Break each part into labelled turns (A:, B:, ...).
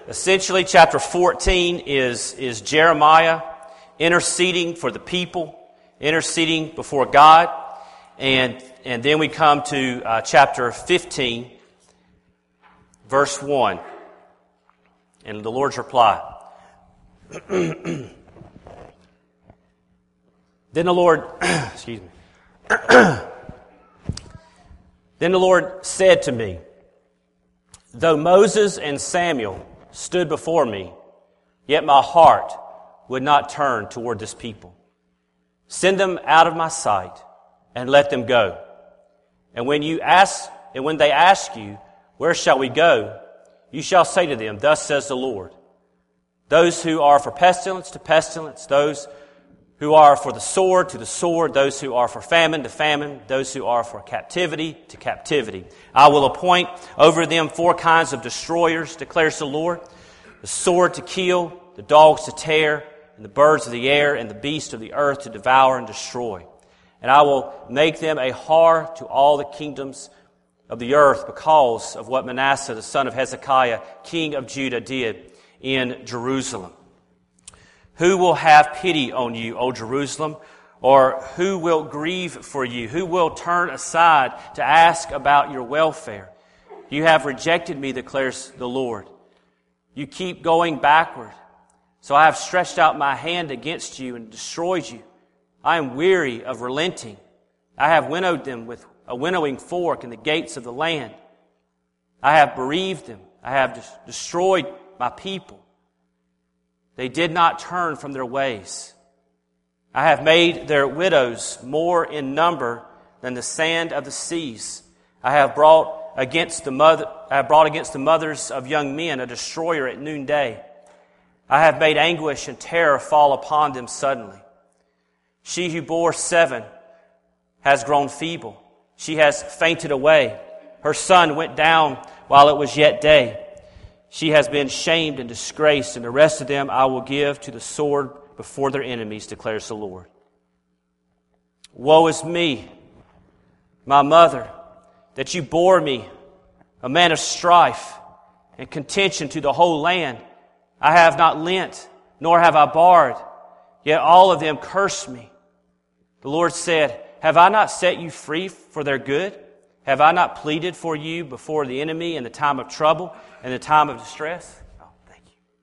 A: Essentially, chapter 14 is Jeremiah interceding for the people, interceding before God, and then we come to chapter 15, verse 1, and the Lord's reply. Then the Lord, excuse me. Then the Lord said to me, though Moses and Samuel stood before me, yet my heart would not turn toward this people. Send them out of my sight and let them go. And when they ask you, where shall we go? You shall say to them, thus says the Lord. Those who are for pestilence to pestilence, those who are for the sword to the sword, those who are for famine to famine, those who are for captivity to captivity. I will appoint over them 4 kinds of destroyers, declares the Lord, the sword to kill, the dogs to tear, and the birds of the air, and the beasts of the earth to devour and destroy. And I will make them a horror to all the kingdoms of the earth because of what Manasseh, the son of Hezekiah, king of Judah, did in Jerusalem. Who will have pity on you, O Jerusalem? Or who will grieve for you? Who will turn aside to ask about your welfare? You have rejected me, declares the Lord. You keep going backward. So I have stretched out my hand against you and destroyed you. I am weary of relenting. I have winnowed them with a winnowing fork in the gates of the land. I have bereaved them. I have destroyed my people. They did not turn from their ways. I have made their widows more in number than the sand of the seas. I have brought against the mothers of young men a destroyer at noonday. I have made anguish and terror fall upon them suddenly. She who bore 7 has grown feeble. She has fainted away. Her son went down while it was yet day. She has been shamed and disgraced, and the rest of them I will give to the sword before their enemies, declares the Lord. Woe is me, my mother, that you bore me, a man of strife and contention to the whole land. I have not lent, nor have I borrowed, yet all of them curse me. The Lord said, have I not set you free for their good? Have I not pleaded for you before the enemy in the time of trouble and the time of distress? Oh, thank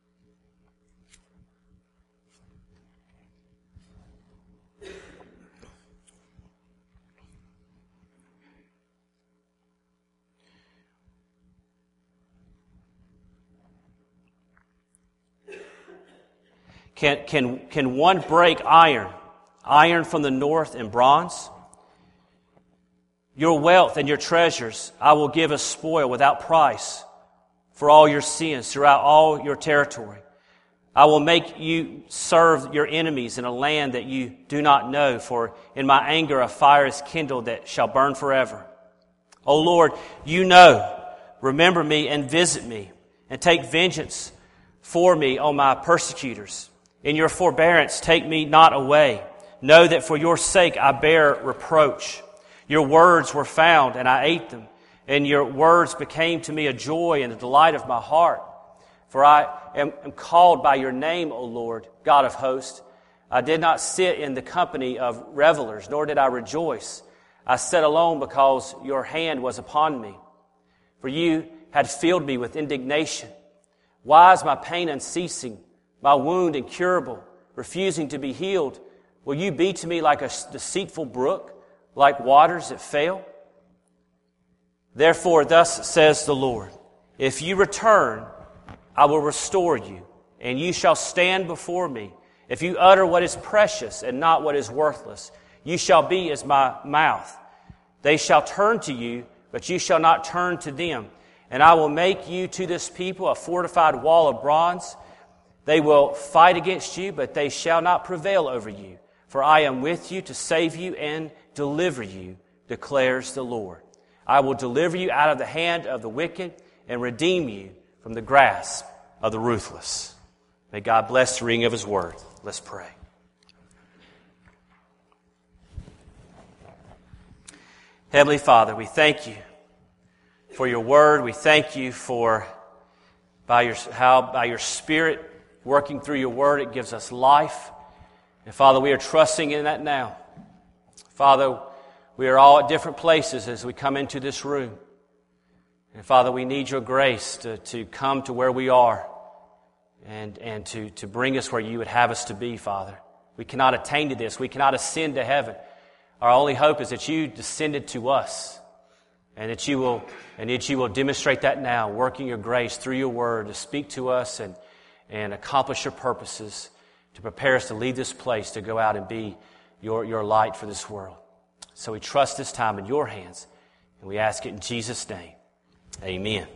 A: you. Can one break iron from the north and bronze? Your wealth and your treasures I will give as spoil without price for all your sins throughout all your territory. I will make you serve your enemies in a land that you do not know, for in my anger a fire is kindled that shall burn forever. O Lord, you know, remember me and visit me, and take vengeance for me on my persecutors. In your forbearance take me not away. Know that for your sake I bear reproach. Your words were found, and I ate them, and your words became to me a joy and a delight of my heart. For I am called by your name, O Lord, God of hosts. I did not sit in the company of revelers, nor did I rejoice. I sat alone because your hand was upon me. For you had filled me with indignation. Why is my pain unceasing, my wound incurable, refusing to be healed? Will you be to me like a deceitful brook, like waters that fail? Therefore, thus says the Lord, if you return, I will restore you, and you shall stand before me. If you utter what is precious and not what is worthless, you shall be as my mouth. They shall turn to you, but you shall not turn to them. And I will make you to this people a fortified wall of bronze. They will fight against you, but they shall not prevail over you. For I am with you to save you and deliver you, declares the Lord. I will deliver you out of the hand of the wicked and redeem you from the grasp of the ruthless. May God bless the reading of His Word. Let's pray. Heavenly Father, we thank you for your Word. We thank you for by your Spirit working through your Word, it gives us life. And Father, we are trusting in that now. Father, we are all at different places as we come into this room. And Father, we need your grace to come to where we are and to bring us where you would have us to be, Father. We cannot attain to this. We cannot ascend to heaven. Our only hope is that you descended to us and that you will demonstrate that now, working your grace through your word to speak to us and accomplish your purposes, to prepare us to leave this place, to go out and be your light for this world. So we trust this time in your hands, and we ask it in Jesus' name. Amen.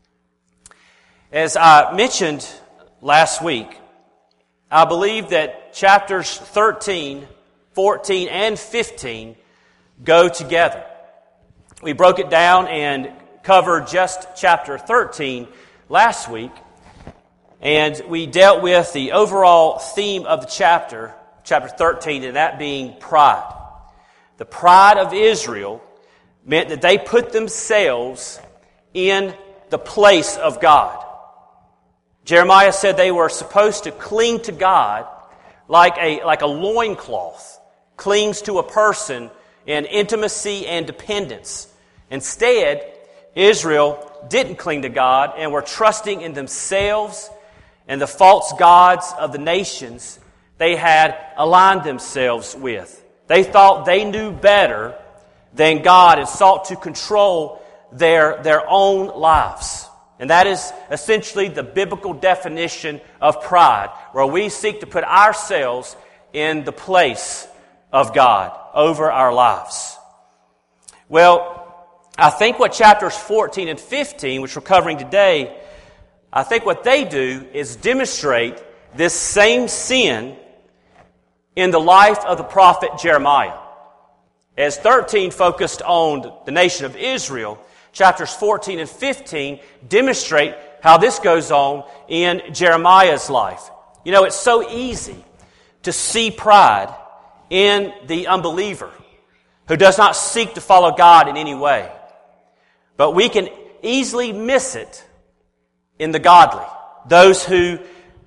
A: As I mentioned last week, I believe that chapters 13, 14, and 15 go together. We broke it down and covered just chapter 13 last week, and we dealt with the overall theme of the chapter 13, and that being pride. The pride of Israel meant that they put themselves in the place of God. Jeremiah said they were supposed to cling to God like a loincloth clings to a person in intimacy and dependence. Instead, Israel didn't cling to God and were trusting in themselves and the false gods of the nations they had aligned themselves with. They thought they knew better than God and sought to control their own lives. And that is essentially the biblical definition of pride, where we seek to put ourselves in the place of God over our lives. Well, I think what chapters 14 and 15, which we're covering today, I think what they do is demonstrate this same sin in the life of the prophet Jeremiah. As 13 focused on the nation of Israel, chapters 14 and 15 demonstrate how this goes on in Jeremiah's life. You know, it's so easy to see pride in the unbeliever who does not seek to follow God in any way. But we can easily miss it in the godly, those who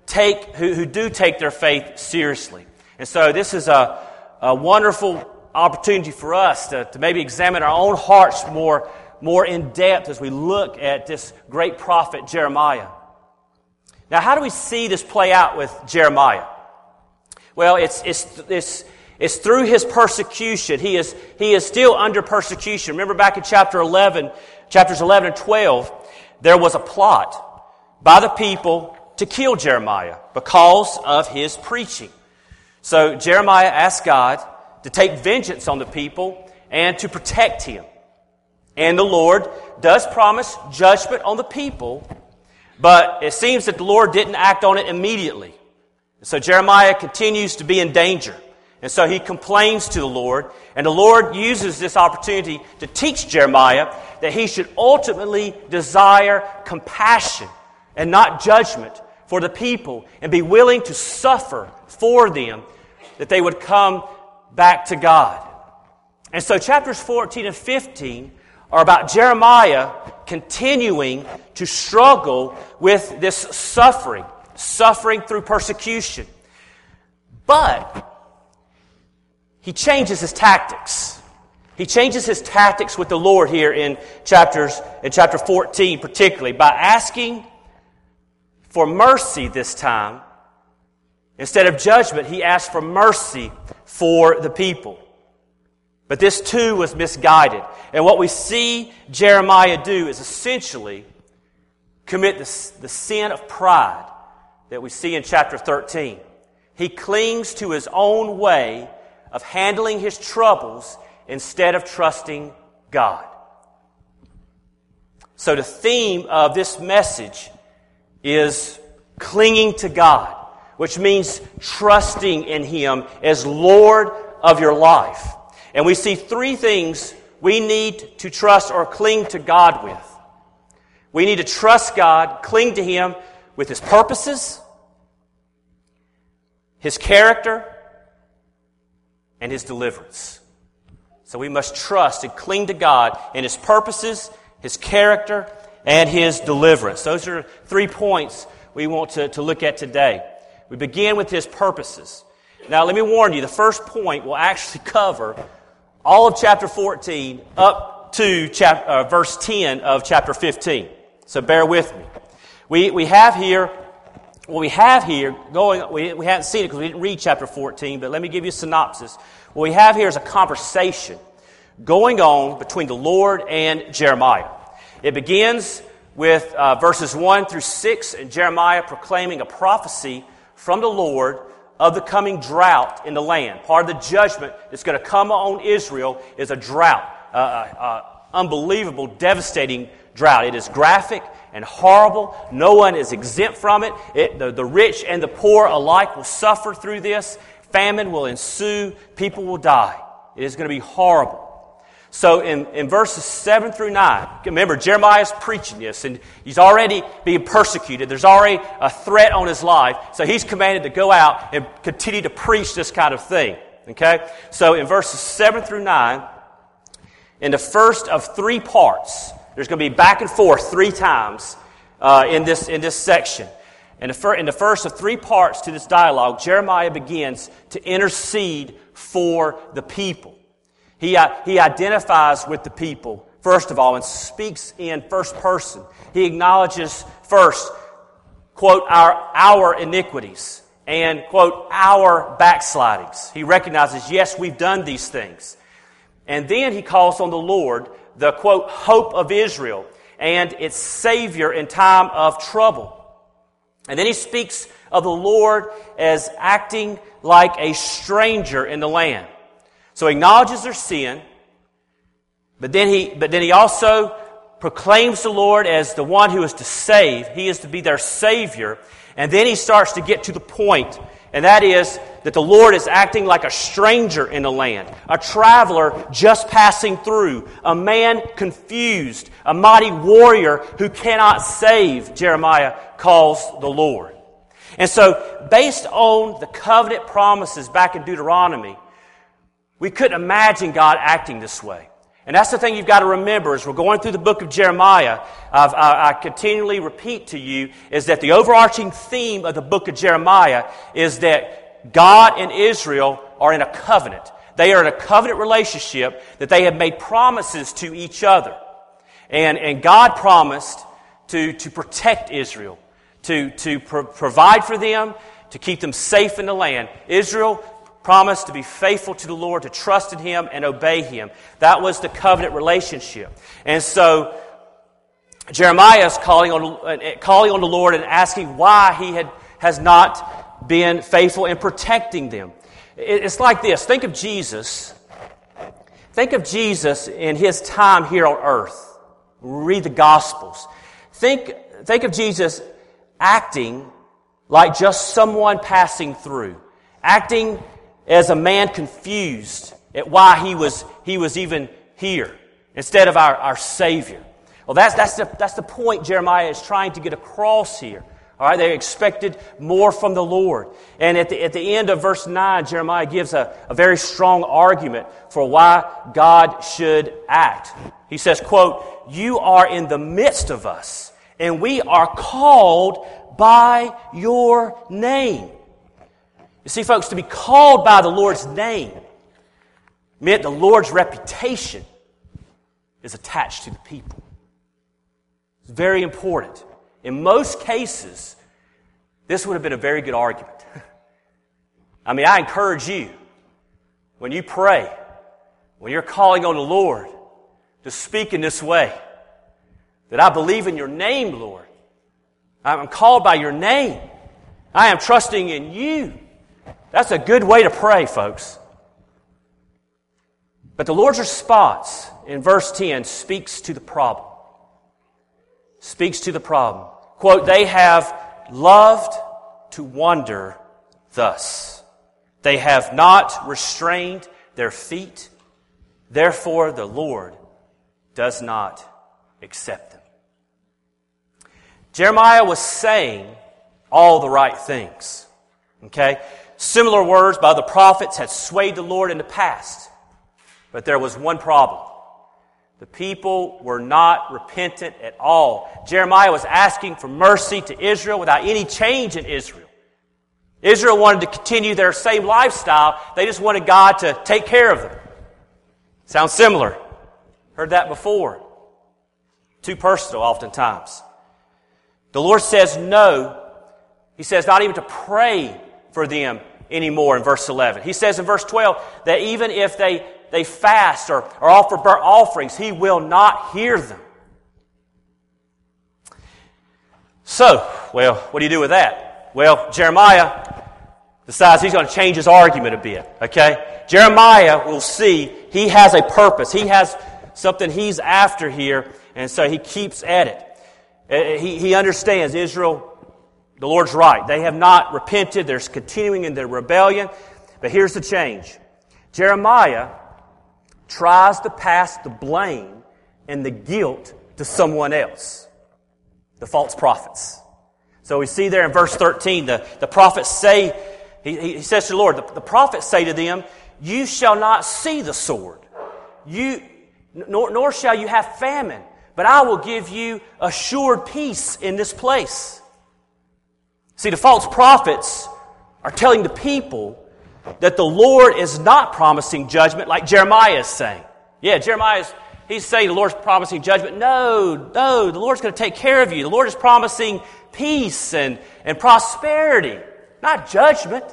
A: do take their faith seriously. And so this is a wonderful opportunity for us to maybe examine our own hearts more in depth as we look at this great prophet Jeremiah. Now, how do we see this play out with Jeremiah? Well, it's through his persecution. He is still under persecution. Remember back in chapters 11 and 12, there was a plot by the people to kill Jeremiah because of his preaching. So Jeremiah asked God to take vengeance on the people and to protect him. And the Lord does promise judgment on the people, but it seems that the Lord didn't act on it immediately. So Jeremiah continues to be in danger. And so he complains to the Lord, and the Lord uses this opportunity to teach Jeremiah that he should ultimately desire compassion and not judgment for the people, and be willing to suffer for them, that they would come back to God. And so chapters 14 and 15 are about Jeremiah continuing to struggle with this suffering through persecution. But he changes his tactics. He changes his tactics with the Lord here in chapter 14 particularly, by asking for mercy this time. Instead of judgment, he asked for mercy for the people. But this too was misguided. And what we see Jeremiah do is essentially commit the sin of pride that we see in chapter 13. He clings to his own way of handling his troubles instead of trusting God. So the theme of this message is clinging to God, which means trusting in Him as Lord of your life. And we see three things we need to trust or cling to God with. We need to trust God, cling to Him with His purposes, His character, and His deliverance. So we must trust and cling to God in His purposes, His character, and His deliverance. Those are 3 points we want to look at today. We begin with His purposes. Now, let me warn you, the first point will actually cover all of chapter 14 up to verse 10 of chapter 15. So bear with me. We have here, we haven't seen it because we didn't read chapter 14, but let me give you a synopsis. What we have here is a conversation going on between the Lord and Jeremiah. It begins with verses 1 through 6, and Jeremiah proclaiming a prophecy from the Lord of the coming drought in the land. Part of the judgment that's going to come on Israel is a drought, unbelievable, devastating drought. It is graphic and horrible. No one is exempt from it. The rich and the poor alike will suffer through this. Famine will ensue. People will die. It is going to be horrible. So in verses 7 through 9, remember, Jeremiah's preaching this, and he's already being persecuted. There's already a threat on his life, so he's commanded to go out and continue to preach this kind of thing. Okay? So in verses 7 through 9, in the first of 3 parts, there's going to be back and forth 3 times in this section. In the first of 3 parts to this dialogue, Jeremiah begins to intercede for the people. He identifies with the people, first of all, and speaks in first person. He acknowledges first, quote, our iniquities and, quote, our backslidings. He recognizes, yes, we've done these things. And then he calls on the Lord, the, quote, hope of Israel and its Savior in time of trouble. And then he speaks of the Lord as acting like a stranger in the land. So he acknowledges their sin, but then he also proclaims the Lord as the one who is to save. He is to be their Savior. And then he starts to get to the point, and that is that the Lord is acting like a stranger in the land, a traveler just passing through, a man confused, a mighty warrior who cannot save, Jeremiah calls the Lord. And so, based on the covenant promises back in Deuteronomy, we couldn't imagine God acting this way. And that's the thing you've got to remember as we're going through the book of Jeremiah. I continually repeat to you is that the overarching theme of the book of Jeremiah is that God and Israel are in a covenant. They are in a covenant relationship that they have made promises to each other. And God promised to protect Israel, to provide for them, to keep them safe in the land. Israel promised to be faithful to the Lord, to trust in Him and obey Him. That was the covenant relationship. And so Jeremiah is calling on the Lord and asking why He has not been faithful in protecting them. It's like this. Think of Jesus. Think of Jesus in His time here on earth. Read the Gospels. Think of Jesus acting like just someone passing through. Acting as a man confused at why he was even here instead of our Savior. Well, that's the point Jeremiah is trying to get across here. All right, they expected more from the Lord. And at the end of verse 9, Jeremiah gives a very strong argument for why God should act. He says, quote, "You are in the midst of us, and we are called by your name." You see, folks, to be called by the Lord's name meant the Lord's reputation is attached to the people. It's very important. In most cases, this would have been a very good argument. I mean, I encourage you, when you pray, when you're calling on the Lord, to speak in this way, that I believe in your name, Lord. I'm called by your name. I am trusting in you. That's a good way to pray, folks. But the Lord's response in verse 10 speaks to the problem. Speaks to the problem. Quote, "They have loved to wander thus. They have not restrained their feet. Therefore the Lord does not accept them." Jeremiah was saying all the right things. Okay? Similar words by the prophets had swayed the Lord in the past. But there was one problem. The people were not repentant at all. Jeremiah was asking for mercy to Israel without any change in Israel. Israel wanted to continue their same lifestyle. They just wanted God to take care of them. Sounds similar. Heard that before. Too personal oftentimes. The Lord says no. He says not even to pray for them anymore in verse 11. He says in verse 12 that even if they fast or offer burnt offerings, He will not hear them. So, well, what do you do with that? Well, Jeremiah decides he's going to change his argument a bit, okay? Jeremiah will see he has a purpose. He has something he's after here, and so he keeps at it. He understands Israel, the Lord's right. They have not repented. They're continuing in their rebellion. But here's the change. Jeremiah tries to pass the blame and the guilt to someone else, the false prophets. So we see there in verse 13, the prophets say, he says to the Lord, the prophets say to them, you shall not see the sword, nor shall you have famine, but I will give you assured peace in this place. See, the false prophets are telling the people that the Lord is not promising judgment like Jeremiah is saying. Yeah, he's saying the Lord's promising judgment. No, the Lord's going to take care of you. The Lord is promising peace and prosperity, not judgment.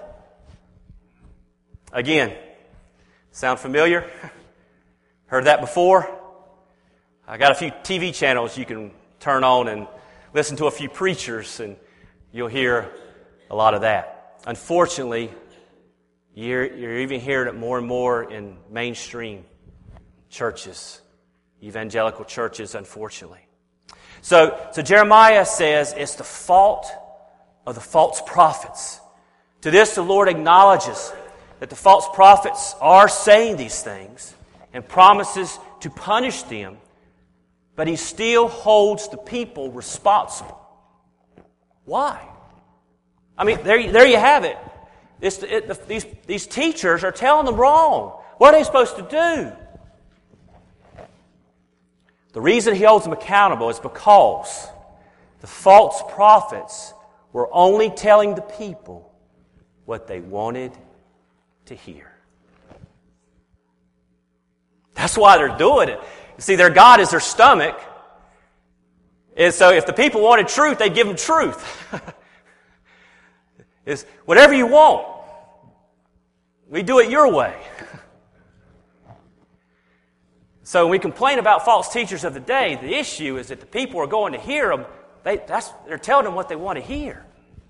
A: Again, sound familiar? Heard that before? I got a few TV channels you can turn on and listen to a few preachers, and you'll hear a lot of that. Unfortunately, you're even hearing it more and more in mainstream churches, evangelical churches, unfortunately. So Jeremiah says it's the fault of the false prophets. To this, the Lord acknowledges that the false prophets are saying these things and promises to punish them, but He still holds the people responsible. Why? I mean, there you have it. These teachers are telling them wrong. What are they supposed to do? The reason He holds them accountable is because the false prophets were only telling the people what they wanted to hear. That's why they're doing it. You see, their God is their stomach. And so if the people wanted truth, they'd give them truth. It's whatever you want. We do it your way. So when we complain about false teachers of the day, the issue is that the people are going to hear them. They're telling them what they want to hear.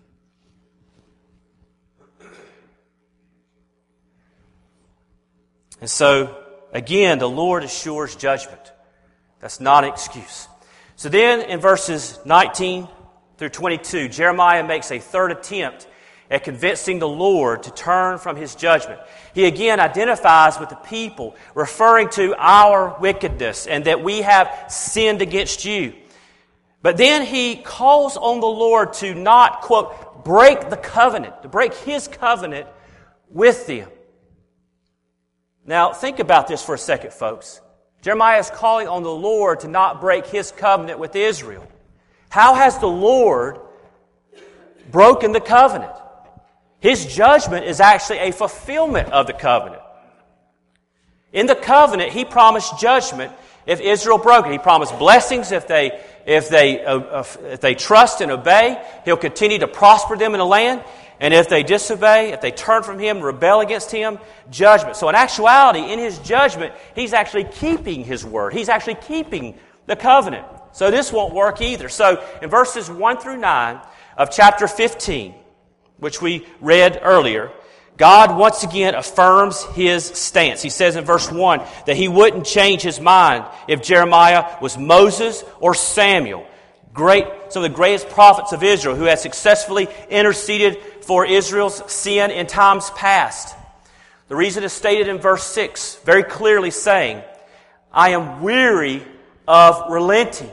A: And so, again, the Lord assures judgment. That's not an excuse. So then in verses 19 through 22, Jeremiah makes a third attempt at convincing the Lord to turn from His judgment. He again identifies with the people, referring to our wickedness and that we have sinned against you. But then he calls on the Lord to not, quote, break the covenant, to break His covenant with them. Now, think about this for a second, folks. Jeremiah is calling on the Lord to not break His covenant with Israel. How has the Lord broken the covenant? His judgment is actually a fulfillment of the covenant. In the covenant, He promised judgment if Israel broke it. He promised blessings if they trust and obey. He'll continue to prosper them in the land. And if they disobey, if they turn from Him, rebel against Him, judgment. So in actuality, in His judgment, He's actually keeping His word. He's actually keeping the covenant. So this won't work either. So in verses 1 through 9 of chapter 15, which we read earlier, God once again affirms His stance. He says in verse 1 that He wouldn't change His mind if Jeremiah was Moses or Samuel, some of the greatest prophets of Israel who had successfully interceded for Israel's sin in times past. The reason is stated in verse 6, very clearly saying, I am weary of relenting.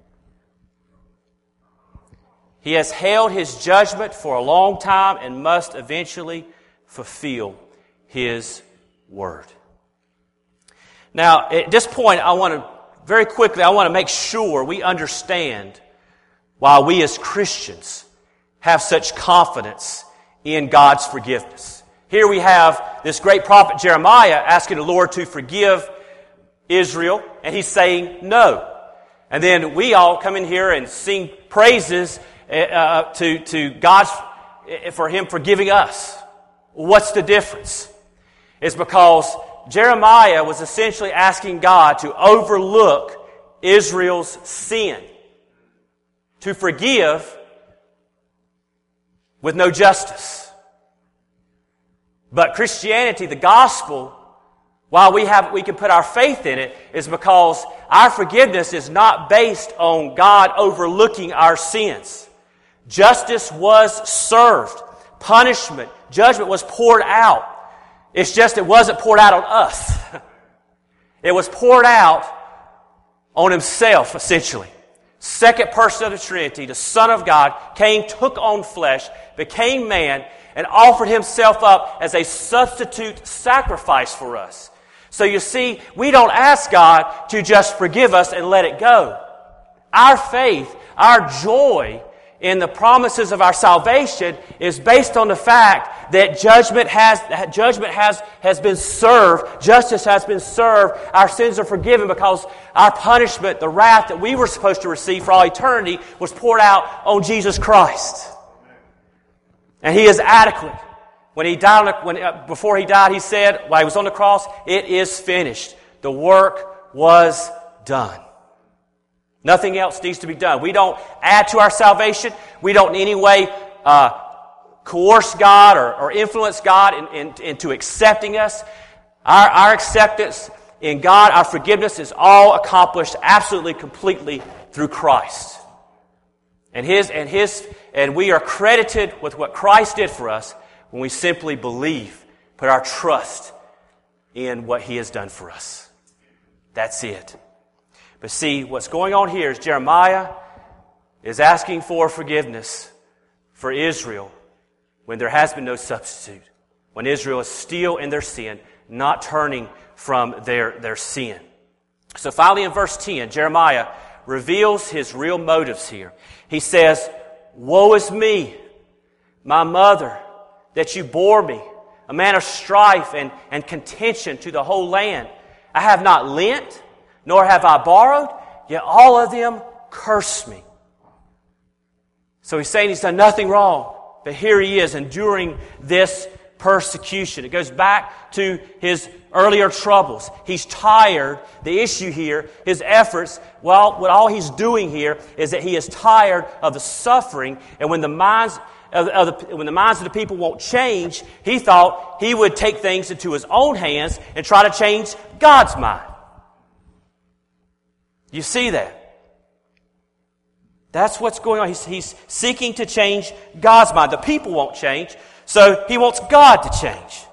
A: He has held His judgment for a long time and must eventually fulfill His word. Now, at this point, I want to very quickly, I want to make sure we understand why we as Christians have such confidence in God's forgiveness. Here we have this great prophet Jeremiah asking the Lord to forgive Israel, and he's saying no. And then we all come in here and sing praises to God for Him forgiving us. What's the difference? It's because Jeremiah was essentially asking God to overlook Israel's sin, to forgive with no justice. But Christianity, the gospel, while we can put our faith in it, is because our forgiveness is not based on God overlooking our sins. Justice was served. Punishment, judgment was poured out. It's just it wasn't poured out on us. It was poured out on Himself, essentially. Second person of the Trinity, the Son of God, came, took on flesh, became man, and offered Himself up as a substitute sacrifice for us. So you see, we don't ask God to just forgive us and let it go. Our faith, our joy in the promises of our salvation is based on the fact that judgment has been served, justice has been served, our sins are forgiven because our punishment, the wrath that we were supposed to receive for all eternity, was poured out on Jesus Christ. And He is adequate. When He died, before He died, He said, while He was on the cross, "It is finished." The work was done. Nothing else needs to be done. We don't add to our salvation. We don't in any way coerce God or influence God into accepting us. Our acceptance in God, our forgiveness is all accomplished absolutely, completely through Christ. And we are credited with what Christ did for us when we simply believe, put our trust in what He has done for us. That's it. But see, what's going on here is Jeremiah is asking for forgiveness for Israel when there has been no substitute. When Israel is still in their sin, not turning from their sin. So finally in verse 10, Jeremiah reveals his real motives here. He says, "Woe is me, my mother, that you bore me, a man of strife and contention to the whole land. I have not lent, nor have I borrowed, yet all of them curse me." So he's saying he's done nothing wrong, but here he is enduring this persecution. It goes back to his earlier troubles. He's tired. The issue here, his efforts, well, what all he's doing here is that he is tired of the suffering, and when the minds of the people won't change, he thought he would take things into his own hands and try to change God's mind. You see that? That's what's going on. He's seeking to change God's mind. The people won't change, so he wants God to change.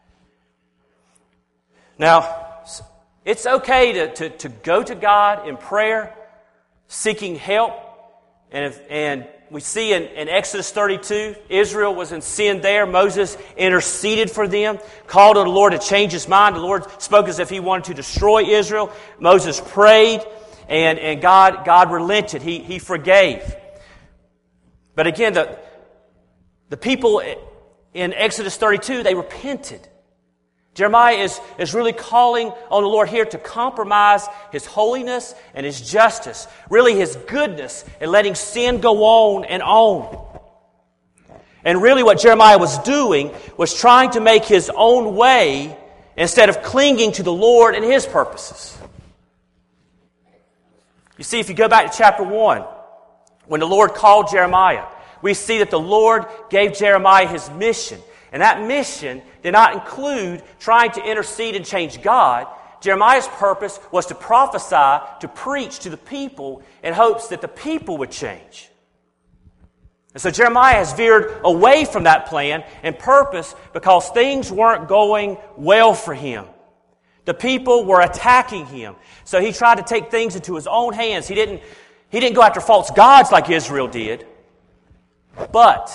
A: Now, it's okay to go to God in prayer, seeking help. And we see in Exodus 32, Israel was in sin there. Moses interceded for them, called on the Lord to change His mind. The Lord spoke as if He wanted to destroy Israel. Moses prayed. And God relented. He forgave. But again, the people in Exodus 32, they repented. Jeremiah is really calling on the Lord here to compromise His holiness and His justice, really His goodness, and letting sin go on and on. And really what Jeremiah was doing was trying to make his own way instead of clinging to the Lord and His purposes. You see, if you go back to chapter 1, when the Lord called Jeremiah, we see that the Lord gave Jeremiah his mission. And that mission did not include trying to intercede and change God. Jeremiah's purpose was to prophesy, to preach to the people in hopes that the people would change. And so Jeremiah has veered away from that plan and purpose because things weren't going well for him. The people were attacking him. So he tried to take things into his own hands. He didn't go after false gods like Israel did. But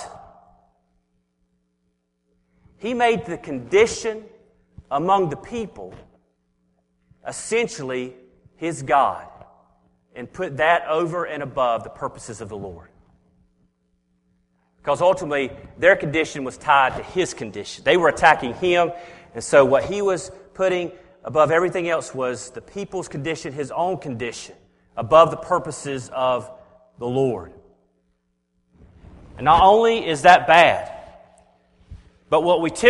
A: he made the condition among the people essentially his God and put that over and above the purposes of the Lord. Because ultimately, their condition was tied to his condition. They were attacking him, and so what he was putting above everything else was the people's condition, his own condition, above the purposes of the Lord. And not only is that bad, but what we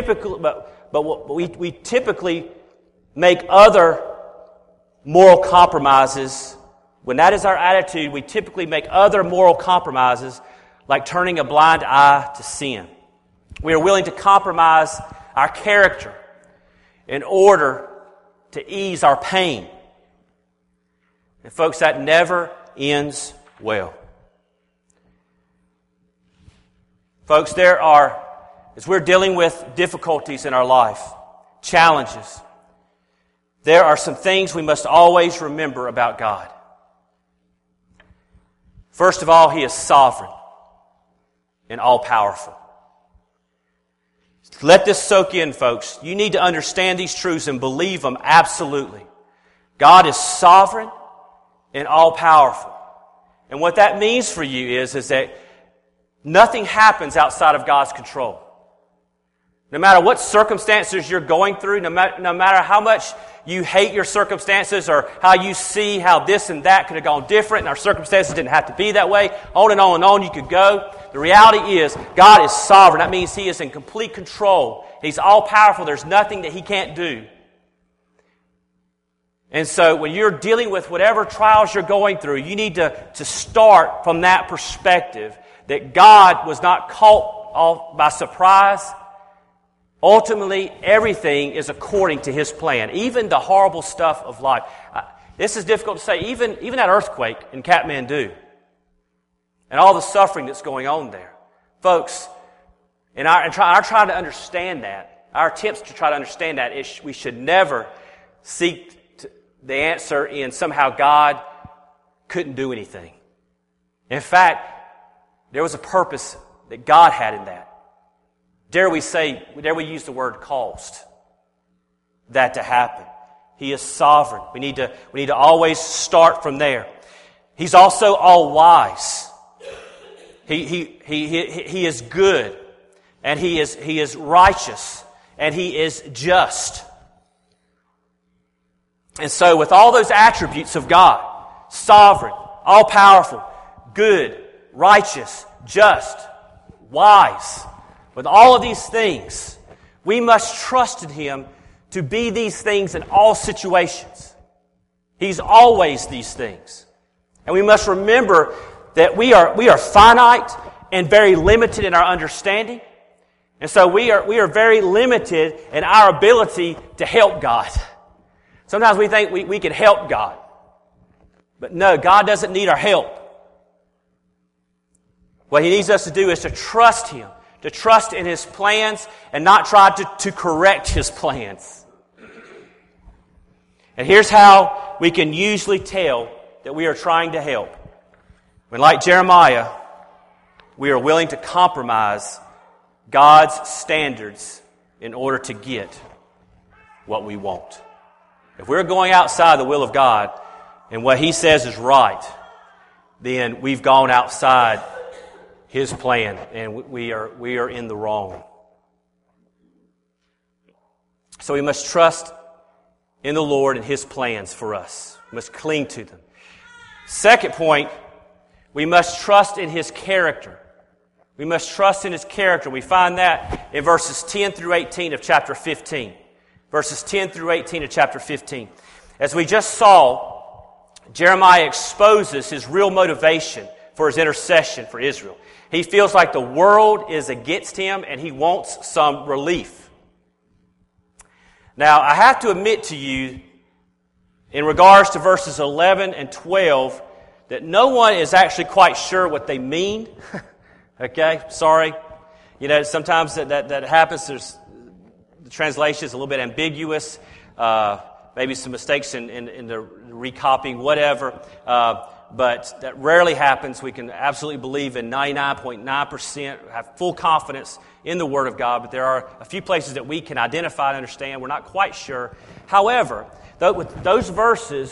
A: typically make other moral compromises. When that is our attitude, we typically make other moral compromises, like turning a blind eye to sin. We are willing to compromise our character in order to ease our pain. And folks, that never ends well. Folks, as we're dealing with difficulties in our life, challenges, there are some things we must always remember about God. First of all, he is sovereign and all-powerful. Let this soak in, folks. You need to understand these truths and believe them absolutely. God is sovereign and all-powerful. And what that means for you is that nothing happens outside of God's control. No matter what circumstances you're going through, no matter how much you hate your circumstances or how you see how this and that could have gone different and our circumstances didn't have to be that way, on and on and on you could go. The reality is God is sovereign. That means he is in complete control. He's all-powerful. There's nothing that he can't do. And so when you're dealing with whatever trials you're going through, you need to start from that perspective that God was not caught off by surprise. Ultimately, everything is according to his plan, even the horrible stuff of life. This is difficult to say, even that earthquake in Kathmandu and all the suffering that's going on there. Folks, our trying to understand that, our attempts to try to understand that, we should never seek the answer in somehow God couldn't do anything. In fact, there was a purpose that God had in that. Dare we use the word caused that to happen. He is sovereign. We need to always start from there. He's also all wise. He is good, and he is righteous, and he is just. And so with all those attributes of God, sovereign, all-powerful, good, righteous, just, wise, with all of these things, we must trust in him to be these things in all situations. He's always these things. And we must remember that we are finite and very limited in our understanding. And so we are very limited in our ability to help God. Sometimes we think we can help God. But no, God doesn't need our help. What he needs us to do is to trust him, to trust in his plans and not try to correct his plans. And here's how we can usually tell that we are trying to help. When, like Jeremiah, we are willing to compromise God's standards in order to get what we want. If we're going outside the will of God and what he says is right, then we've gone outside his plan, and we are in the wrong. So we must trust in the Lord and his plans for us. We must cling to them. Second point, we must trust in his character. We must trust in his character. We find that in verses 10 through 18 of chapter 15. Verses 10 through 18 of chapter 15. As we just saw, Jeremiah exposes his real motivation for his intercession for Israel. He feels like the world is against him and he wants some relief. Now, I have to admit to you, in regards to verses 11 and 12, that no one is actually quite sure what they mean. Okay, sorry. Sometimes that happens. The translation is a little bit ambiguous. Maybe some mistakes in the recopying, whatever. But that rarely happens. We can absolutely believe in 99.9%, have full confidence in the Word of God, but there are a few places that we can identify and understand. We're not quite sure. However, those verses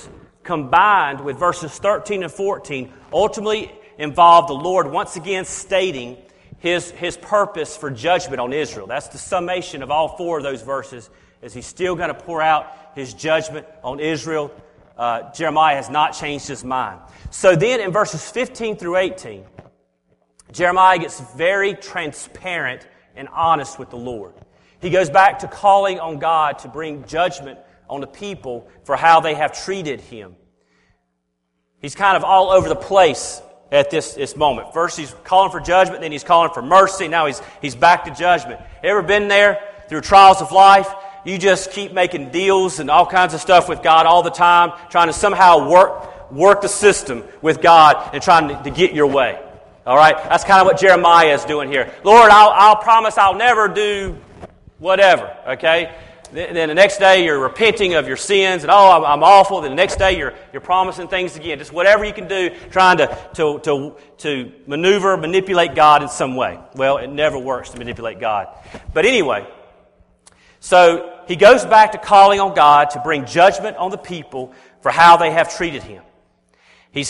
A: combined with verses 13 and 14, ultimately involve the Lord once again stating His purpose for judgment on Israel. That's the summation of all four of those verses, is He's still going to pour out His judgment on Israel. Jeremiah has not changed his mind. So then in verses 15 through 18, Jeremiah gets very transparent and honest with the Lord. He goes back to calling on God to bring judgment on the people for how they have treated him. He's kind of all over the place at this moment. First he's calling for judgment, then he's calling for mercy, now he's back to judgment. Ever been there through trials of life? You just keep making deals and all kinds of stuff with God all the time, trying to somehow work the system with God and trying to get your way. All right? That's kind of what Jeremiah is doing here. Lord, I'll promise I'll never do whatever, okay? Then the next day you're repenting of your sins and, I'm awful. Then the next day you're promising things again. Just whatever you can do, trying to manipulate God in some way. Well, it never works to manipulate God. But anyway, so he goes back to calling on God to bring judgment on the people for how they have treated him. He's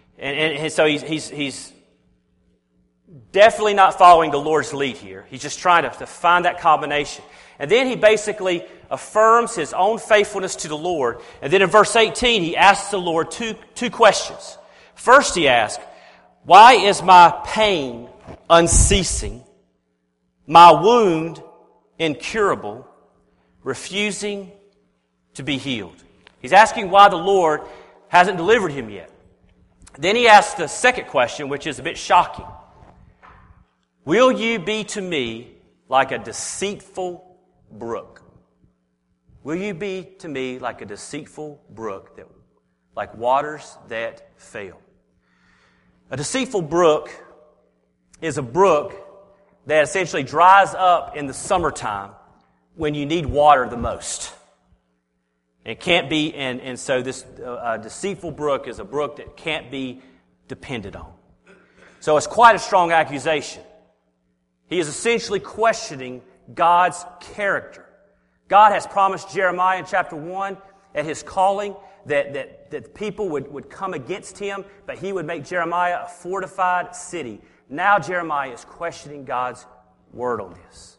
A: definitely not following the Lord's lead here. He's just trying to find that combination. And then he basically affirms his own faithfulness to the Lord. And then in verse 18, he asks the Lord two questions. First he asks, why is my pain unceasing, my wound incurable, refusing to be healed? He's asking why the Lord hasn't delivered him yet. Then he asks the second question, which is a bit shocking. Will you be to me like a deceitful brook? Will you be to me like a deceitful brook, like waters that fail? A deceitful brook is a brook that essentially dries up in the summertime when you need water the most. It can't be, and so this deceitful brook is a brook that can't be depended on. So it's quite a strong accusation. He is essentially questioning God's character. God has promised Jeremiah in chapter 1 at his calling that people would come against him, but he would make Jeremiah a fortified city. Now Jeremiah is questioning God's word on this.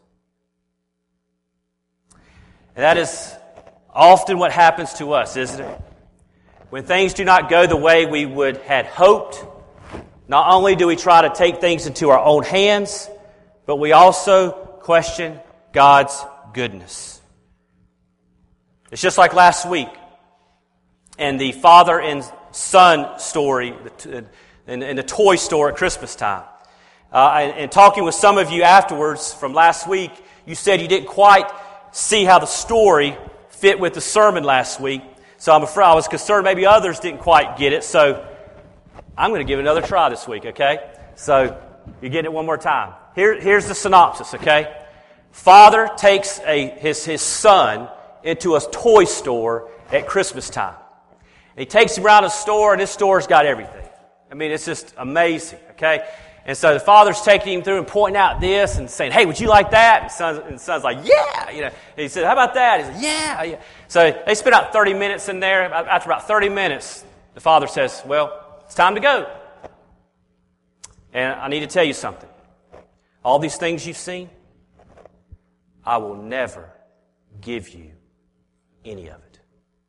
A: And that is often what happens to us, isn't it? When things do not go the way we had hoped, not only do we try to take things into our own hands, but we also question God's goodness. It's just like last week and the father and son story in the toy store at Christmas time. And talking with some of you afterwards from last week, you said you didn't quite see how the story fit with the sermon last week. So I'm afraid I was concerned maybe others didn't quite get it. So I'm going to give it another try this week, okay? So you're getting it one more time. Here's the synopsis, okay? Father takes his son into a toy store at Christmas time. And he takes him around a store, and this store's got everything. I mean, it's just amazing, okay? And so the father's taking him through and pointing out this and saying, hey, would you like that? And the son's like, yeah! And he said, how about that? He said, yeah! So they spent about 30 minutes in there. After about 30 minutes, the father says, well, it's time to go. And I need to tell you something. All these things you've seen, I will never give you any of it.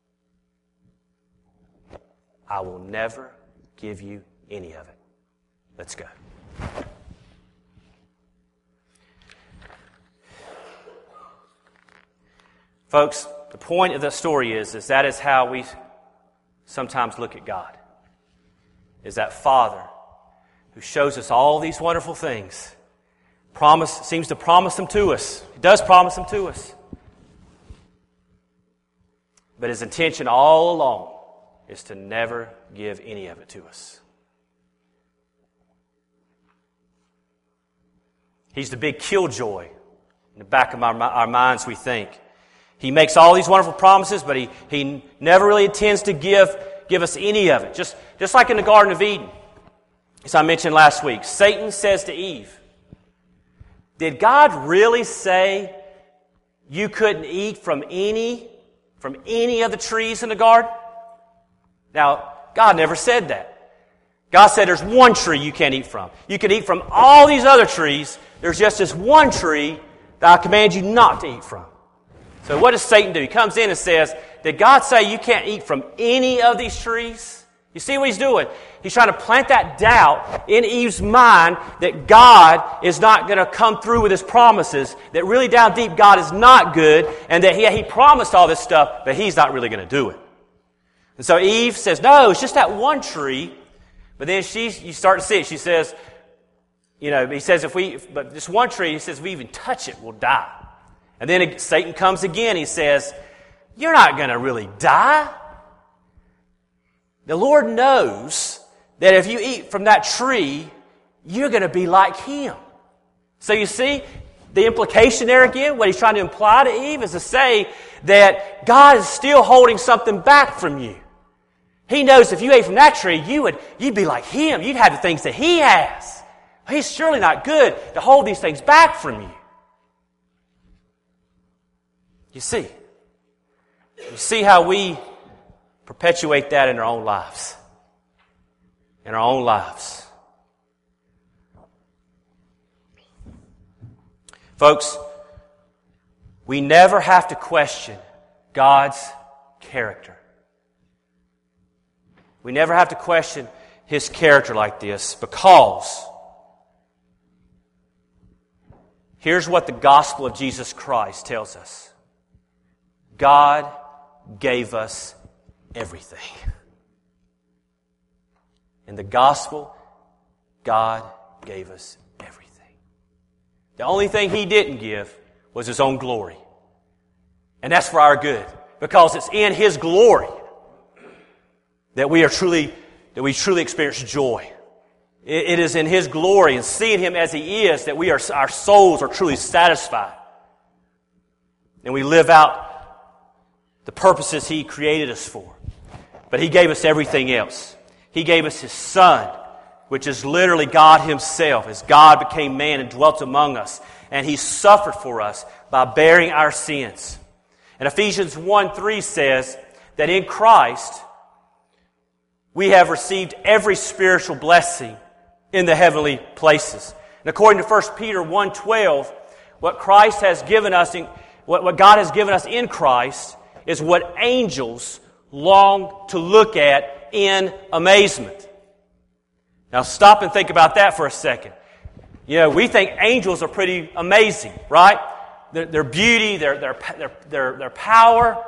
A: I will never give you any of it. Let's go. Folks, the point of the story is that is how we sometimes look at God. Is that Father who shows us all these wonderful things, seems to promise them to us. He does promise them to us. But his intention all along is to never give any of it to us. He's the big killjoy in the back of our minds, we think. He makes all these wonderful promises, but he never really intends to give us any of it. Just like in the Garden of Eden, as I mentioned last week, Satan says to Eve, did God really say you couldn't eat from any of the trees in the garden? Now, God never said that. God said there's one tree you can't eat from. You can eat from all these other trees. There's just this one tree that I command you not to eat from. So what does Satan do? He comes in and says, did God say you can't eat from any of these trees? You see what he's doing? He's trying to plant that doubt in Eve's mind that God is not going to come through with His promises, that really down deep God is not good, and that He promised all this stuff, but He's not really going to do it. And so Eve says, no, it's just that one tree. But then you start to see it. She says, he says, but this one tree, he says, if we even touch it, we'll die. And then Satan comes again. He says, you're not going to really die. The Lord knows that if you eat from that tree, you're going to be like Him. So you see, the implication there again, what he's trying to imply to Eve is to say that God is still holding something back from you. He knows if you ate from that tree, you'd be like Him. You'd have the things that He has. He's surely not good to hold these things back from you. You see how we perpetuate that in our own lives. In our own lives. Folks, we never have to question God's character. We never have to question His character like this because here's what the gospel of Jesus Christ tells us. God gave us everything. In the gospel, God gave us everything. The only thing He didn't give was His own glory. And that's for our good. Because it's in His glory that we truly experience joy. It is in His glory and seeing Him as He is that our souls are truly satisfied. And we live out the purposes He created us for. But He gave us everything else. He gave us His Son, which is literally God Himself, as God became man and dwelt among us. And He suffered for us by bearing our sins. And Ephesians 1:3 says that in Christ we have received every spiritual blessing in the heavenly places. And according to 1 Peter 1:12, what Christ has given us, what God has given us in Christ, is what angels long to look at in amazement. Now stop and think about that for a second. We think angels are pretty amazing, right? Their beauty, their power.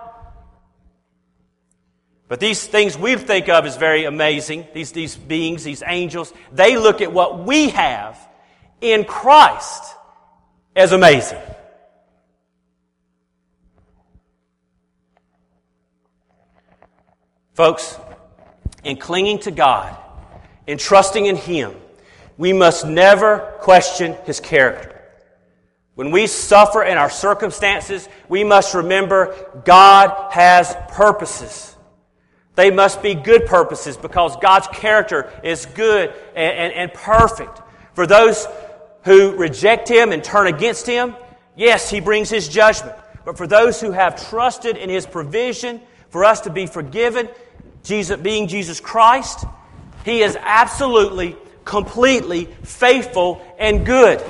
A: But these things we think of as very amazing, these beings, these angels, they look at what we have in Christ as amazing. Folks, in clinging to God, in trusting in Him, we must never question His character. When we suffer in our circumstances, we must remember God has purposes. They must be good purposes because God's character is good and perfect. For those who reject Him and turn against Him, yes, He brings His judgment. But for those who have trusted in His provision for us to be forgiven, being Jesus Christ, He is absolutely, completely faithful and good.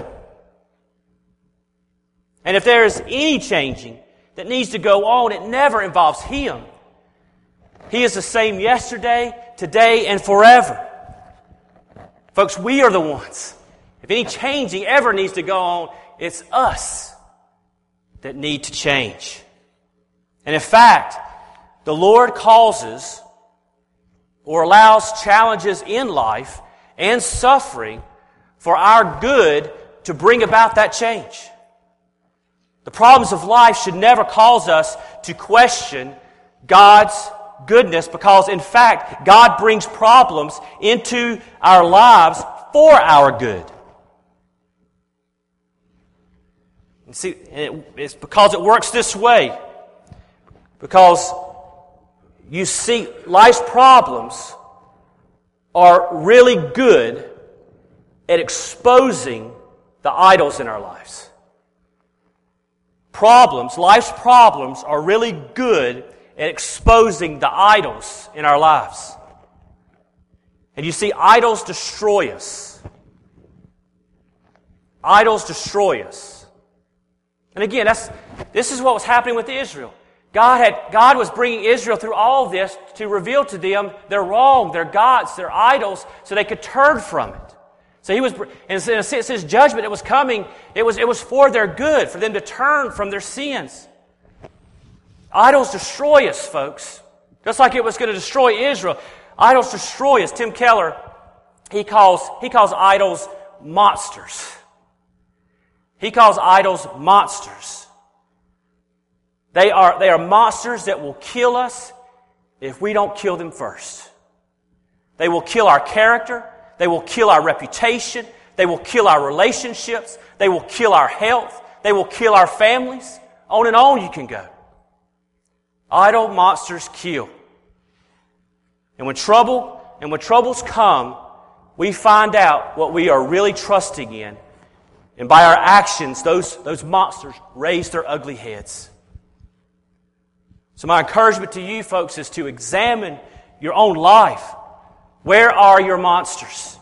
A: And if there is any changing that needs to go on, it never involves Him. He is the same yesterday, today, and forever. Folks, we are the ones. If any changing ever needs to go on, it's us that need to change. And in fact, the Lord causes or allows challenges in life and suffering for our good to bring about that change. The problems of life should never cause us to question God's goodness because, in fact, God brings problems into our lives for our good. And see, it's because it works this way. Because you see, life's problems are really good at exposing the idols in our lives. Life's problems are really good at exposing the idols in our lives. And you see, idols destroy us. Idols destroy us. And again, this is what was happening with Israel. God was bringing Israel through all of this to reveal to them their wrong, their gods, their idols, so they could turn from it. So He was, in a sense, His judgment that was coming, it was for their good, for them to turn from their sins. Idols destroy us, folks. Just like it was going to destroy Israel. Idols destroy us. Tim Keller, he calls idols monsters. He calls idols monsters. They are monsters that will kill us if we don't kill them first. They will kill our character. They will kill our reputation. They will kill our relationships. They will kill our health. They will kill our families. On and on you can go. Idol monsters kill. And when troubles come, we find out what we are really trusting in. And by our actions, those monsters raise their ugly heads. So my encouragement to you folks is to examine your own life. Where are your monsters?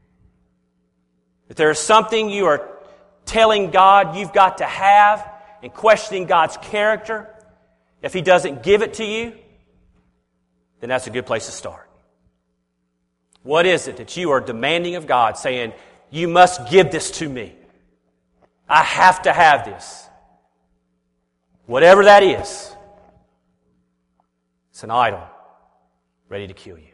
A: If there is something you are telling God you've got to have and questioning God's character, if He doesn't give it to you, then that's a good place to start. What is it that you are demanding of God, saying, you must give this to me? I have to have this. Whatever that is, it's an idol ready to kill you.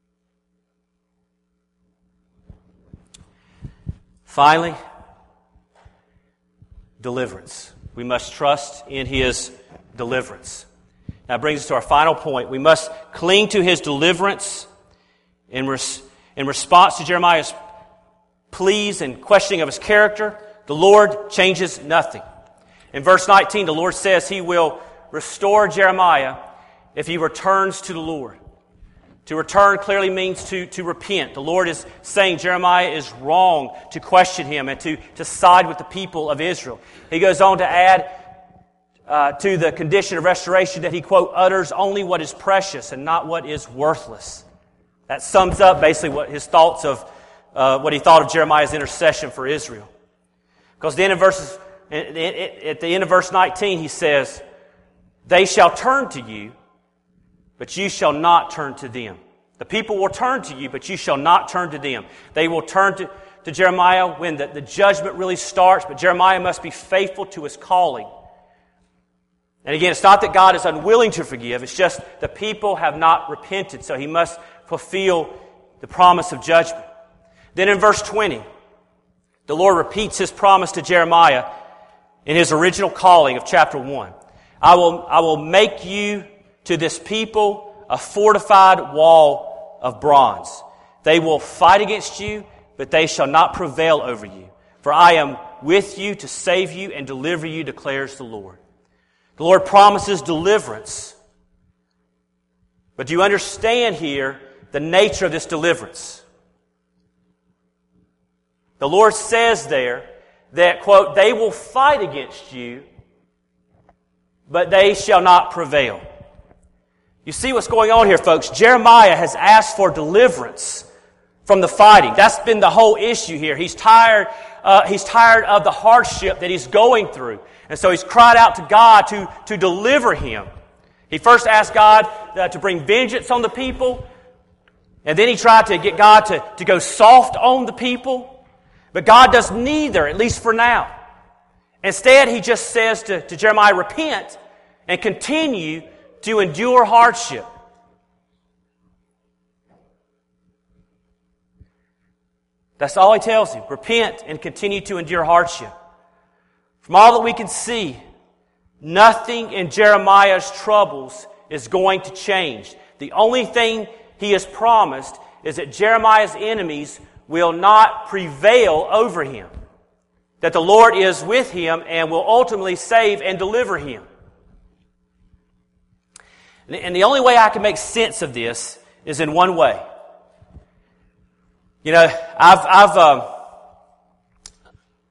A: Finally, deliverance. We must trust in His deliverance. That brings us to our final point. We must cling to His deliverance in response to Jeremiah's pleas and questioning of his character. The Lord changes nothing. In verse 19, the Lord says He will restore Jeremiah if he returns to the Lord. To return clearly means to repent. The Lord is saying Jeremiah is wrong to question him and to side with the people of Israel. He goes on to add to the condition of restoration that he, quote, utters only what is precious and not what is worthless. That sums up basically what his thoughts of what he thought of Jeremiah's intercession for Israel. Because then at the end of verse 19 he says, they shall turn to you, but you shall not turn to them. The people will turn to you, but you shall not turn to them. They will turn to Jeremiah when the judgment really starts, but Jeremiah must be faithful to his calling. And again, it's not that God is unwilling to forgive, it's just the people have not repented, so He must fulfill the promise of judgment. Then in verse 20, the Lord repeats His promise to Jeremiah in His original calling of chapter 1. I will make you to this people a fortified wall of bronze. They will fight against you, but they shall not prevail over you. For I am with you to save you and deliver you, declares the Lord. The Lord promises deliverance. But do you understand here the nature of this deliverance? The Lord says there that, quote, they will fight against you, but they shall not prevail. You see what's going on here, folks. Jeremiah has asked for deliverance from the fighting. That's been the whole issue here. He's tired of the hardship that he's going through. And so he's cried out to God to deliver him. He first asked God to bring vengeance on the people. And then he tried to get God to go soft on the people. But God does neither, at least for now. Instead, He just says to Jeremiah, repent and continue to endure hardship. That's all He tells him. Repent and continue to endure hardship. From all that we can see, nothing in Jeremiah's troubles is going to change. The only thing he has promised is that Jeremiah's enemies will not prevail over him. That the Lord is with him and will ultimately save and deliver him. And the only way I can make sense of this is in one way. You know,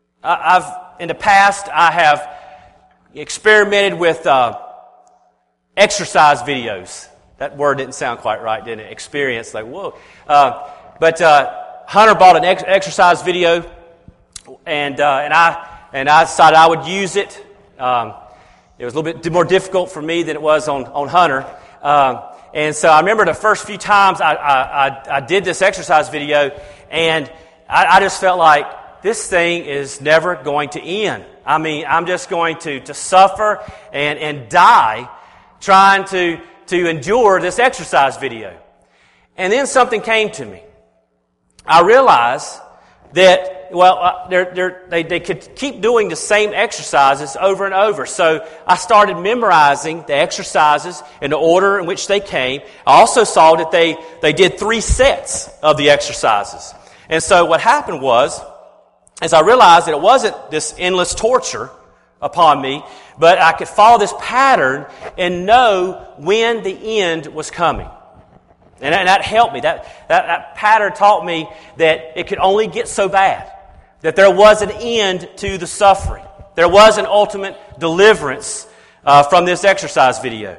A: I've in the past I have experimented with exercise videos. That word didn't sound quite right, didn't it? Experience, like, whoa. But Hunter bought an exercise video, and I decided I would use it. It was a little bit more difficult for me than it was on Hunter. And so I remember the first few times I did this exercise video, and I just felt like this thing is never going to end. I mean, I'm just going to suffer and die trying to endure this exercise video. And then something came to me. I realized that, they could keep doing the same exercises over and over. So I started memorizing the exercises in the order in which they came. I also saw that they did 3 sets of the exercises. And so what happened was, as I realized that it wasn't this endless torture upon me, but I could follow this pattern and know when the end was coming. And that helped me. That pattern taught me that it could only get so bad. That there was an end to the suffering. There was an ultimate deliverance from this exercise video.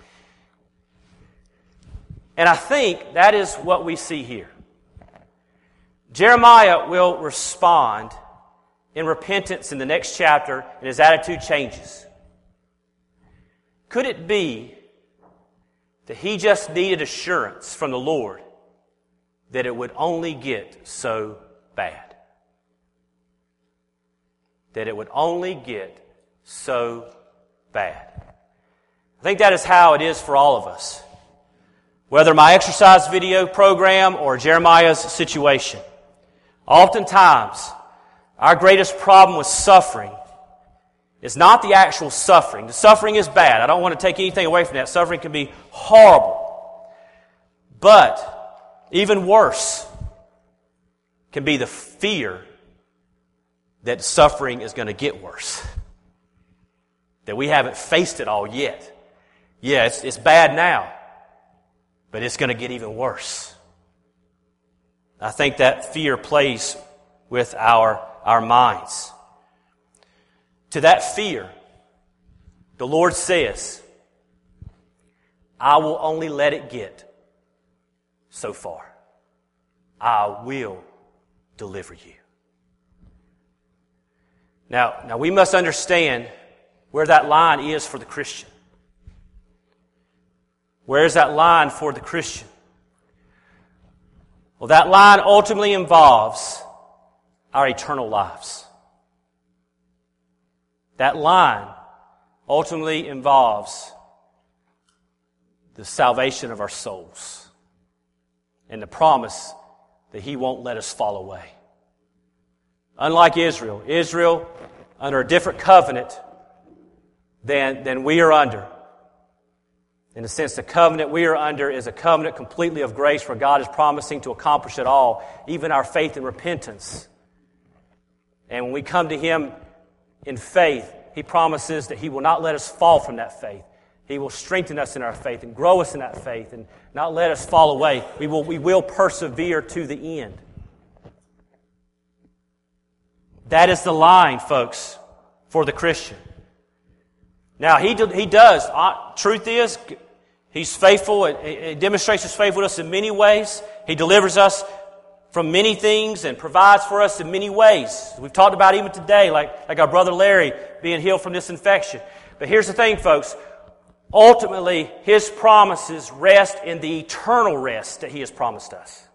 A: And I think that is what we see here. Jeremiah will respond in repentance in the next chapter, and his attitude changes. Could it be that he just needed assurance from the Lord that it would only get so bad? That it would only get so bad. I think that is how it is for all of us. Whether my exercise video program or Jeremiah's situation. Oftentimes, our greatest problem with suffering is not the actual suffering. The suffering is bad. I don't want to take anything away from that. Suffering can be horrible. But even worse can be the fear that suffering is going to get worse. That we haven't faced it all yet. Yeah, it's bad now, but it's going to get even worse. I think that fear plays with our minds. To that fear, the Lord says, I will only let it get so far. I will deliver you. Now we must understand where that line is for the Christian. Where is that line for the Christian? Well, that line ultimately involves our eternal lives. That line ultimately involves the salvation of our souls and the promise that He won't let us fall away. Unlike Israel under a different covenant than we are under. In a sense, the covenant we are under is a covenant completely of grace where God is promising to accomplish it all, even our faith and repentance. And when we come to Him in faith, He promises that He will not let us fall from that faith. He will strengthen us in our faith and grow us in that faith and not let us fall away. We will persevere to the end. That is the line, folks, for the Christian. Now, He does. Truth is, He's faithful. He demonstrates His faithfulness in many ways. He delivers us from many things and provides for us in many ways. We've talked about even today, like our brother Larry being healed from this infection. But here's the thing, folks. Ultimately, His promises rest in the eternal rest that He has promised us.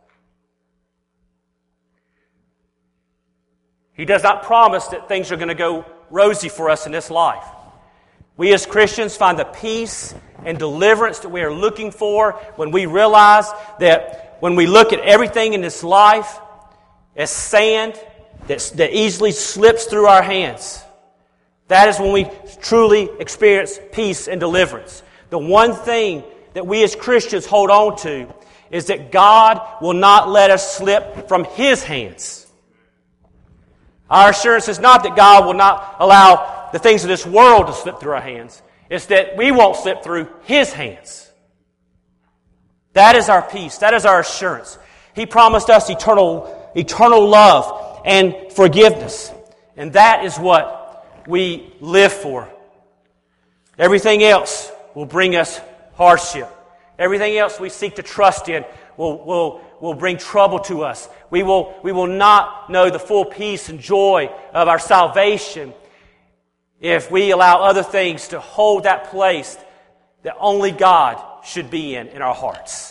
A: He does not promise that things are going to go rosy for us in this life. We as Christians find the peace and deliverance that we are looking for when we realize that when we look at everything in this life as sand that easily slips through our hands, that is when we truly experience peace and deliverance. The one thing that we as Christians hold on to is that God will not let us slip from His hands. Our assurance is not that God will not allow the things of this world to slip through our hands. It's that we won't slip through His hands. That is our peace. That is our assurance. He promised us eternal love and forgiveness. And that is what we live for. Everything else will bring us hardship. Everything else we seek to trust in will bring trouble to us. We will not know the full peace and joy of our salvation if we allow other things to hold that place that only God should be in our hearts.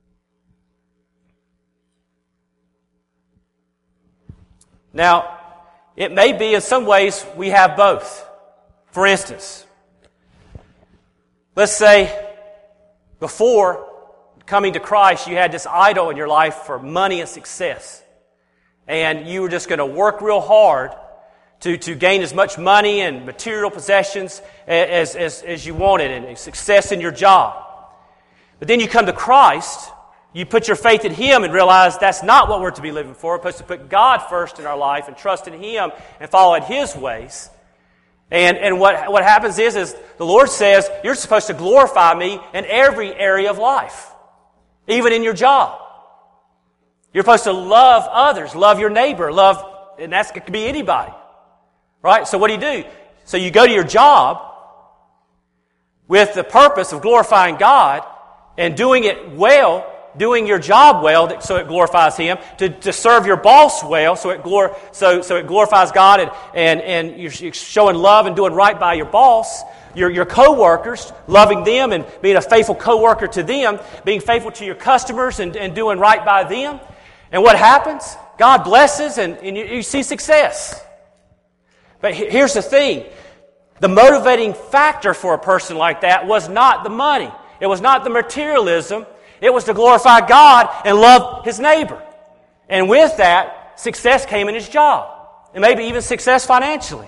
A: Now, it may be in some ways we have both. For instance, let's say before coming to Christ, you had this idol in your life for money and success. And you were just going to work real hard to gain as much money and material possessions as you wanted and success in your job. But then you come to Christ, you put your faith in Him and realize that's not what we're to be living for. We're supposed to put God first in our life and trust in Him and follow in His ways. And what happens is the Lord says, you're supposed to glorify me in every area of life, even in your job. You're supposed to love others, love your neighbor, and it could be anybody. Right? So what do? So you go to your job with the purpose of glorifying God and doing it well, doing your job well so it glorifies Him, to serve your boss well so it glorifies God, and you're showing love and doing right by your boss, your co-workers, loving them and being a faithful co-worker to them, being faithful to your customers and doing right by them. And what happens? God blesses and you see success. But here's the thing. The motivating factor for a person like that was not the money. It was not the materialism. It was to glorify God and love his neighbor. And with that, success came in his job. And maybe even success financially.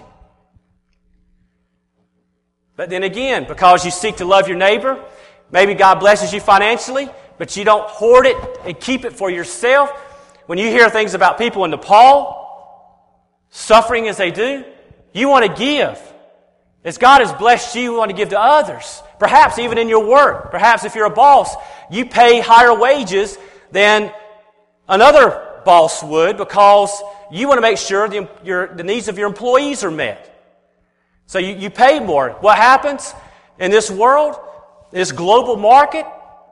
A: But then again, because you seek to love your neighbor, maybe God blesses you financially, but you don't hoard it and keep it for yourself. When you hear things about people in Nepal suffering as they do, you want to give. As God has blessed you, you want to give to others. Perhaps even in your work. Perhaps if you're a boss, you pay higher wages than another boss would because you want to make sure the needs of your employees are met. So you pay more. What happens in this world, this global market,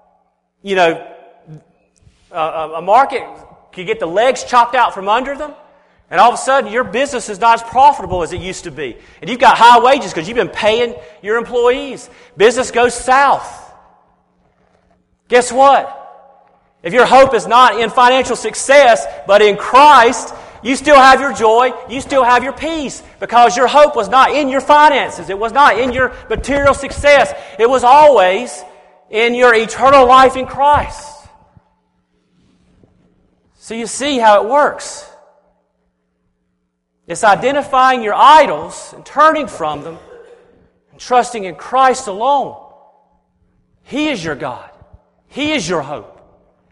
A: a market can get the legs chopped out from under them. And all of a sudden, your business is not as profitable as it used to be. And you've got high wages because you've been paying your employees. Business goes south. Guess what? If your hope is not in financial success, but in Christ, you still have your joy, you still have your peace, because your hope was not in your finances. It was not in your material success. It was always in your eternal life in Christ. So you see how it works. It's identifying your idols and turning from them and trusting in Christ alone. He is your God. He is your hope.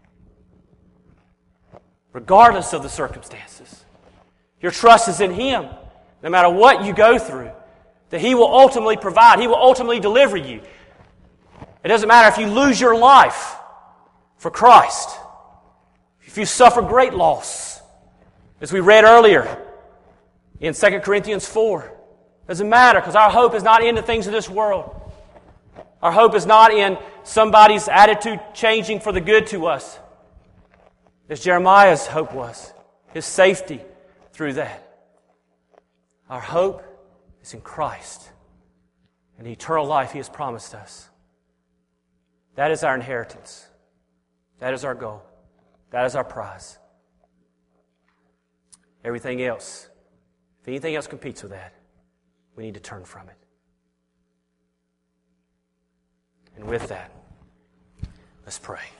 A: Regardless of the circumstances. Your trust is in Him. No matter what you go through, that He will ultimately provide. He will ultimately deliver you. It doesn't matter if you lose your life for Christ. If you suffer great loss. As we read earlier, in 2 Corinthians 4. Doesn't matter, because our hope is not in the things of this world. Our hope is not in somebody's attitude changing for the good to us. As Jeremiah's hope was. His safety through that. Our hope is in Christ. And the eternal life He has promised us. That is our inheritance. That is our goal. That is our prize. Everything else, if anything else competes with that, we need to turn from it. And with that, let's pray.